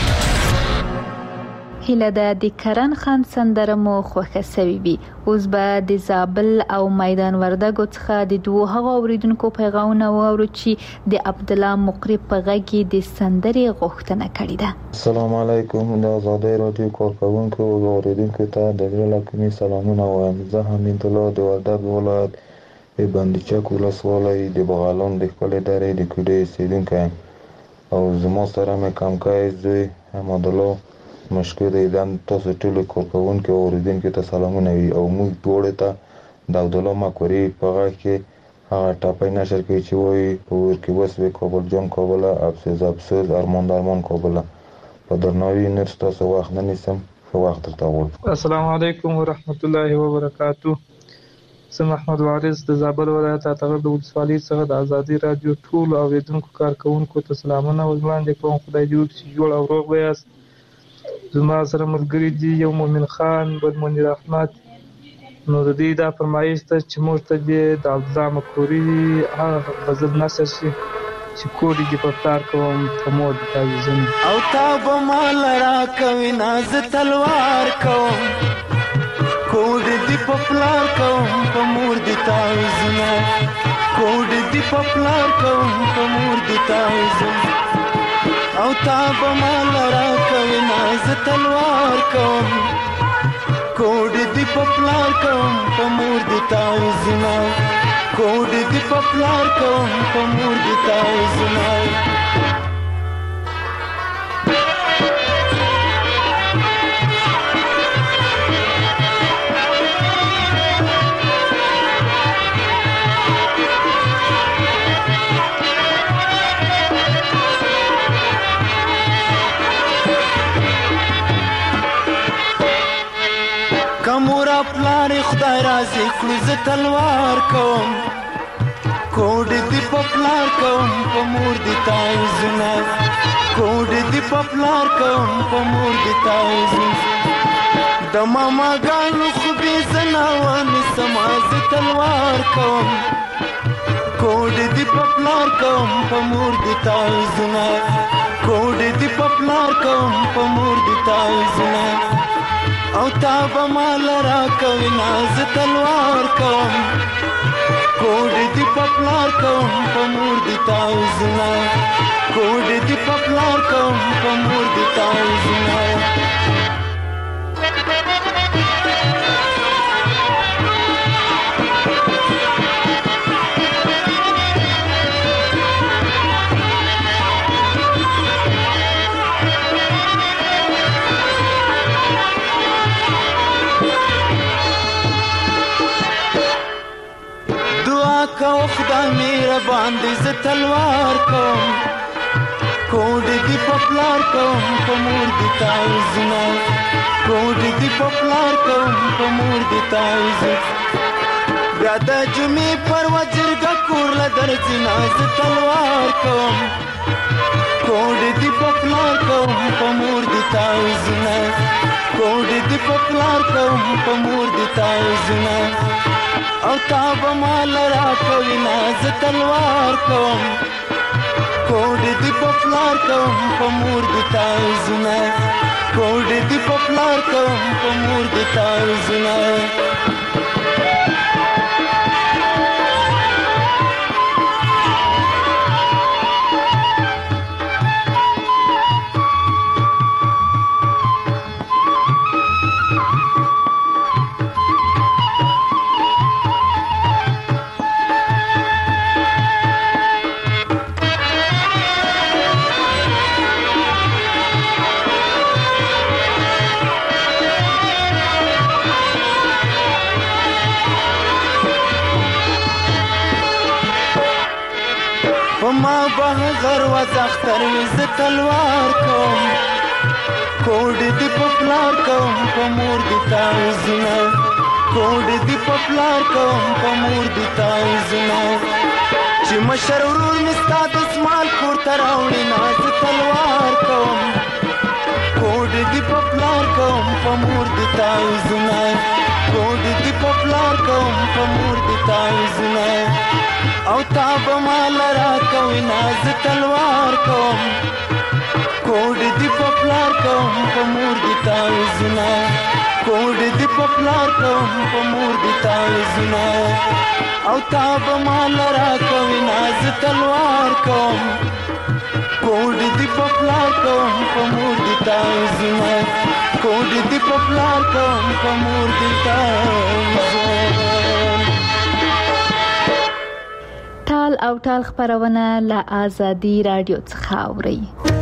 هله د کرن خان سندره مو خوښه سوي وي. اوس به د زابل او میدان وردګو څخه د دوه هغو اوریدونکو پیغامونه واورو چې د عبد الله مقری په غږ کې د سندرې غوښتنه کړې ده. السلام علیکم. د آزادی رادیو کارکونکو او اوریدونکو ته د زړه کومې سلامونه وایم. زه حمید الله د وردګ ولایت د بندیچک ولسوالۍ د بغالان د خپلې درې د کوډې اوسیدونکی او زما سره مې کمکای زوی حمید الله مشکو د ایدان تاسو ټول کارکونکو او اوریدونکو ته سلامونه وي او موږ ټول ته د عبد الله مقری په غږ کې هغه ټاپای نشر کوي چې وایي په ور کې وسوي کابل جان کابل افسوس ارمان درمان کابل په درناوي نر تاسو وخت نه نیسم په وخت ته وړم. السلام علیکم ورحمت الله وبرکاتہ. زه محمد وارث د زابل ولایت اتغر د ولسوالۍ څخه د آزادی رادیو ټول اوریدونکو کارکونکو ته سلامونه وړاندې کوم. خدای دې وکړي چې جوړ او روغ ویاست. زما سره ملګری دی یو مومن خان بل منیر احمد. نو د دې دا فرمایش ته چې موږ ته د عبد الله مقری هغه غزل نشر شي چې کوډي دې په پلار کوم په مور د تعویذونه او تا به مال را کوي ناز تلوار کوم کوډي دې په پلار کوم په مور د تعویذونه کوډي دې په پلار کوم په مور د تعویذونه او تا به مال را کوي ناز تلوار کوم کوډي دې په پلار کوم په مور د تعویذونه کوډي دې په پلار کوم په مور د تعویذونه. کمورا پلار خدای رازي کړو ز تلوار کوم کوډ دی په پلار کوم په مور دی تعویذونه کوډ دی په پلار کوم په مور دی تعویذونه د ماما ګانو خو به زناوان سماز تلوار کوم کوډ دی په پلار کوم په مور دی تعویذونه کوډ دی په پلار کوم په مور دی تعویذونه او تا به مال را کوي ناز تلوار کوم کوډ دی په پلار کوم په مور دی تعویذونه کوډ دی په پلار کوم په مور دی تعویذونه. کو خدای مهربان دې ز تلوار کوم کوډ دی په پلار کوم په مور دی تعویذونه کوډ دی په پلار کوم په مور دی تعویذ بیا د جمعې پر وجرګه کور له درځي ناز تلوار کوم کوډ دی په پلار کوم په مور دی تعویذونه کوډ دی په پلار کوم په مور دی تعویذونه او تا به مال را کوي ناز تلوار کوم کوډ دی په پلار کوم په مور دی تعویذونه کوډ دی په پلار کوم په مور دی تعویذونه. دروازه اختر ز تلوار کوم کوډ دی پپلار کوم په مور دی تعویزونه کوډ دی پپلار کوم په مور دی تعویزونه چې مشر ورور مستا د اسمان کور ته راوړي ناز تلوار کوم کوډ دی پپلار کوم په مور دی تعویزونه کوډ دی پپلار کوم په مور دی تعویزونه او تاب مال را کوي ناز تلوار کوم کوډ دی پپلار کوم په مور دی تعویزونه کوډ دی پپلار کوم په مور دی تعویزونه او تاب مال را کوي ناز تلوار کوم کوډ دی پپلار کوم په مور دی تعویزونه کوډ دی پپلار کوم په مور دی تعویزونه. ټال او ټال خبرونه له آزادي رادیو څخه اوري.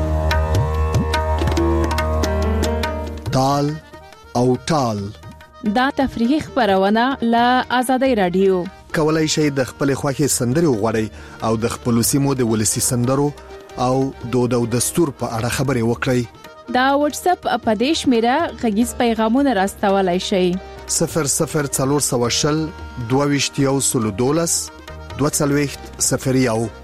ټال او ټال دا تفریحي خبرونه له آزادي رادیو. کولای شئ د خپل خوښي سندري وغوړئ او د خپل سیمو د ولسی سندرو او دود او دستور په اړه خبري وکړئ. دا واتس اپ اپدیش میرا غږیز پیغامونه راستولای شئ. 0040 22 240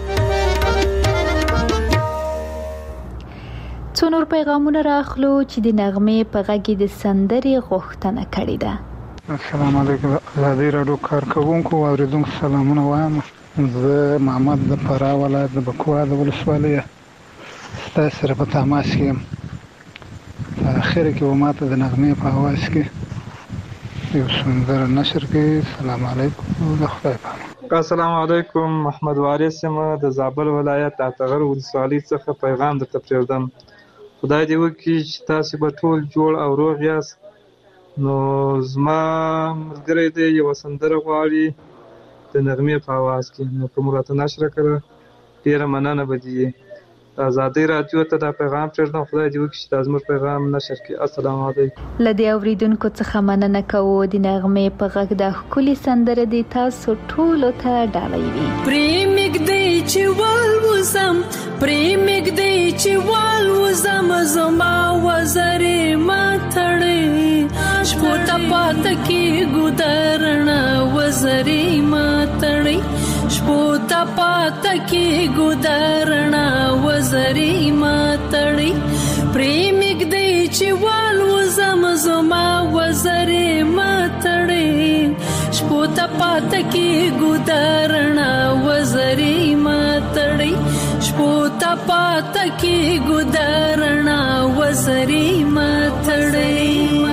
څو نور پیغامونه راخلو چې د نغمې په غږ د سندري غوښتنه کړې ده. السلام علیکم آزادي رادیو کارکونکو او اوریدونکو سلامونه وایم. زه محمد د فراه ولایت د بکوا د ولسوالۍ ستاسو سره په تماس کې یم. په اخر کې وماته د نغمې په اواز کې یو سندره نشر کې. السلام علیکم د خدای پامان. السلام علیکم محمد وارث یم د زابل ولایت د اتغر ولسوالۍ څخه پیغام درته پرېږدم. خدای دې وکړي چې تاسو به ټول جوړ او روغ یاست. نو زما ملګری دی یو سندره غواړي د نغمې په اواز کې، نو کوم راته نشر کړه ډیره مننه به دي. آزادي رادیو ته دا پیغام پرېږدم. خدای دې وکړي چې دا زموږ پیغام نشر کړي. السلام علیکم. له دې اوریدونکو څخه مننه کوو. د نغمې په غږ د ښکلي سندره دی تاسو ټولو ته ډالۍ وي. پریمګ دی چې والوزم پریمګ دی چې والوزم زما وزرې ما تړې شپو ته پات کې ګودرنا وزرې ما تړې شپو ته پات کې ګودرنا وزرې ما تړې پریمګ دی چې والوزم زما وزرې ما تړې شپو ته پات کې ګودرنا وزرې ما تړې شپو ته پات کې ګودرنا وزرې ما تړې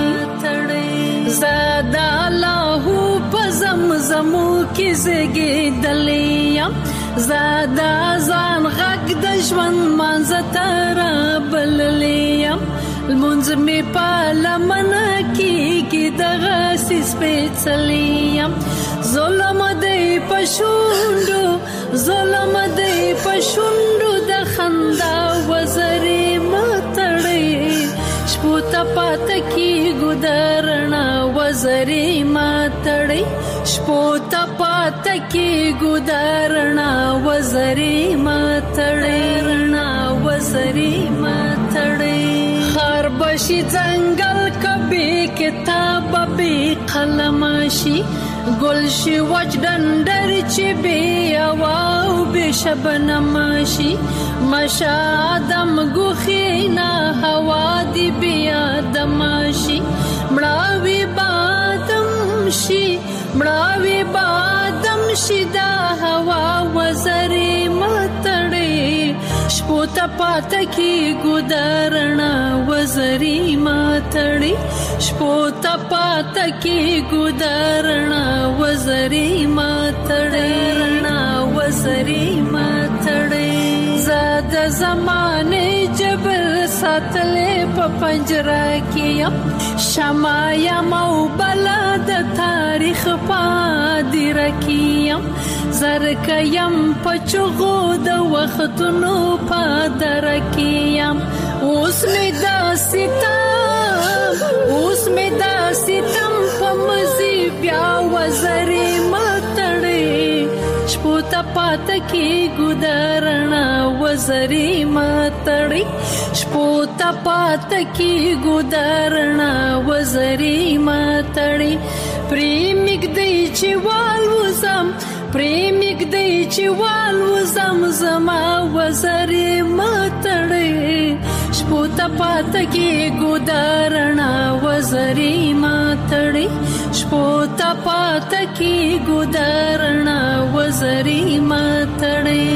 زادا لاهو په زمزمو کې زګېدلې زادا ځان غږ د ژوند منځ تر بللې المنځ می په لمنه کې دغه سپېڅلې ظلم دی پښوندو ظلم دی پښوندو د خندا وزرې ما تړې شپو ته پات کې ګودرنا وزرې ما تړې شپو ته پات کې ګودرنا وزرې ما تړې وزرې ما تړې خار بشي ځنګل کبي کتاب به قلم شي گل شي وچ ډنډر چې بیا واو به شبنم شي مشادم غخینا هوا دی بیا دمشي مړاوي بادم شي مړاوي بادم شي دا هوا وزرې ماتړې شپو ته پات کې ګودرنا وزرې ماتړې شپو ته پات کې ګودرنا وزرې ماتړې وزرې ماتړې زاد زمانه جبر ساتلې په پنجره کې شمایا مو بلد تاریخ پادی رکیم زرکیم پچغو د وختونو پادر کیم اوس می دا ستم په مزي بیا وزرې ماتړې شپو ته پات کی ګدارنا وزري ماتړي شپو ته پات کی ګدارنا وزري ماتړي پریمګ دی چې والوزم پریمګ دی چې والوزم زما وزري ماتړي شپو ته پات کی ګدارنا وزري ماتړي شپو ته پات کی ګدارنا وزري ماتړي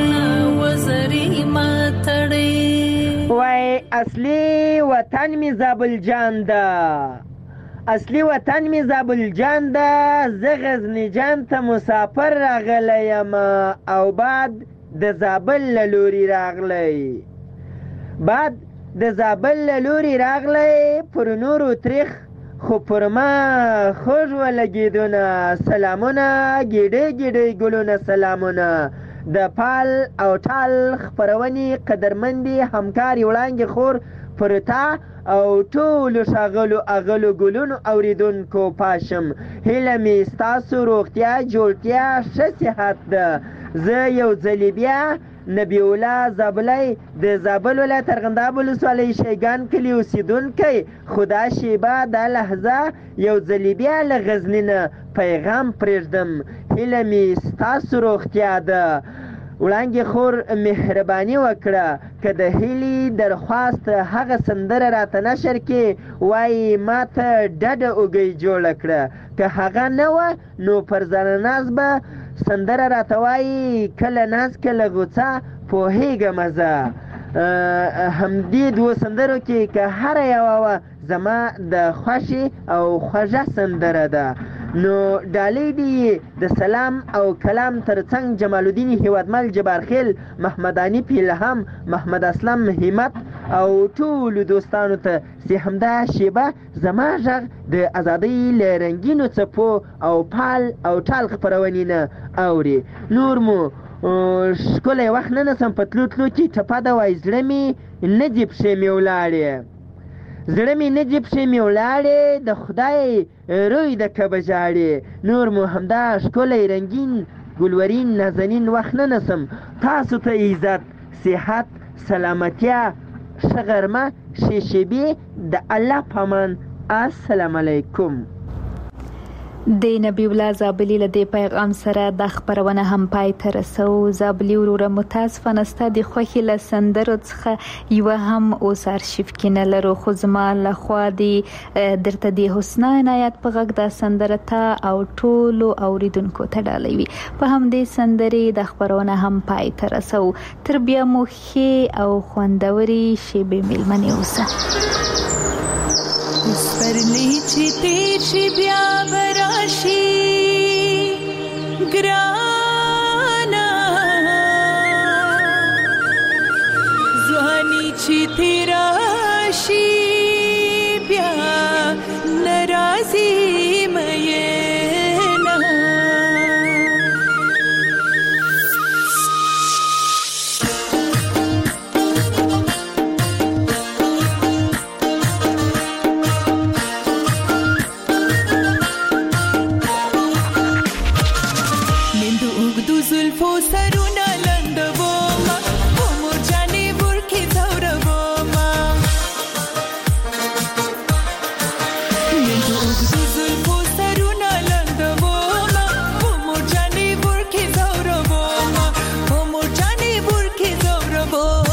وزري ماتړي وای اصلي وطن می زابل جان دا اصلي وطن می زابل جان دا زه غزنی جان ته مسافر راغلی یم او بعد د زابل لوري راغلی بعد د زابل لوري راغلی پر نورو تریخ خو پر ما خوږ ولګېدونه سلامونه ګیډې ګیډې ګلونه سلامونه د پال او ټال خپرونې قدرمندې همکارې وړانګې خور پر تا او ټولو ښاغلو اغلو ګلونو اوریدونکو پاشم هیله مې ستاسو روغتیا جوړتیا ښه صحت ده زه یو ځلې بیا نبی الله زابلی د زابل ولایت ارغنداب ولسوالۍ شیګان کلي اوسېدونکی خدا شیبه دا لحظه یو ځلې بیا له غزني نه پیغام پرېږدم هیله مې ستاسو روغتیا ده وړانګې خور مهرباني وکړه که د هیلې درخواست هغه سندره راته نشر کې وایي ما ته ډډه اوږۍ جوړه کړه که هغه نه وه نو پر ځانه ناز به سندره راته وایي کله ناز کله غوڅه پوهېږم زه همدې دوو سندرو کې که هره یوه وه زما د خوښې او خوږه سندره ده نو ډالۍ دي د سلام او کلام ترڅنګ جمال الدین هیوادمل جبارخیل محمدانی پیلهم محمد اسلم همت او ټولو دوستانو ته چې همدا شیبه زما غږ د ازادۍ له رنګینو څپو او پال او ټال خپرونې نه اوري نور مو ښکلی وخت نه نسم په تلو تلو کې ټپه ده وایي زړه مې نه دي پښې مې ولاړې زړه مې نه دي پښې مې ولاړې د خدای روی د کبه ژاړې نور مو همدا ښکلی رنګین ګلورین نازنین وخت نه نسم تاسو ته عزت صحت سلامتیا ښه غرمه ښې شیبې د الله په امان السلام علیکم د نبی الله زابلی له دې پیغام سره د خبرونه هم پای ته رسو زابلی وروره متاسفانه ستا د خوښې له سندرو څخه یوه هم اوس ارشیف کې نه لرو خو زما لخوا درته د حسنا عنایت په غږ دا سندره ته او ټولو اوریدونکو ته ډالۍ وي په همدې سندرې د خبرونه هم پای ته رسو تر بیا مو ښې او خوندورې شیبې میلمنې اوسه سپرلی چې تیر شي بیا براشي ګرانا ځواني چې تیر شي بیا ناراضي مې Oh